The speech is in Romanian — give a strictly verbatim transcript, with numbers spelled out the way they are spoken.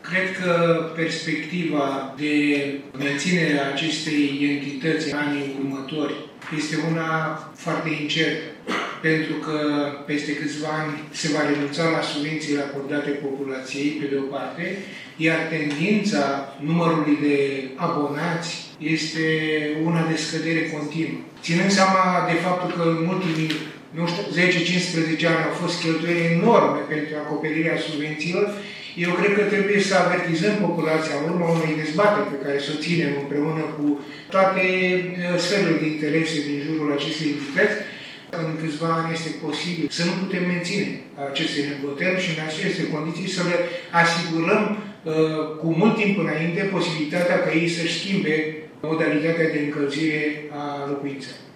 Cred că perspectiva de menținere a acestei entități în anii următori este una foarte incertă, pentru că peste câțiva ani se va renunța la subvențiile acordate populației, pe de o parte, iar tendința numărului de abonați este una de scădere continuă. Ținând seama de faptul că în ultimii nu știu, zece cincisprezece ani au fost cheltuieli enorme pentru acoperirea subvențiilor, eu cred că trebuie să avertizăm populația în urma unei dezbateri pe care să o ținem împreună cu toate sferele de interese din jurul acestei entități. În câțiva ani este posibil să nu putem menține aceste negocieri și în aceste condiții să le asigurăm cu mult timp înainte posibilitatea ca ei să-și schimbe modalitatea de încălzire a locuinței.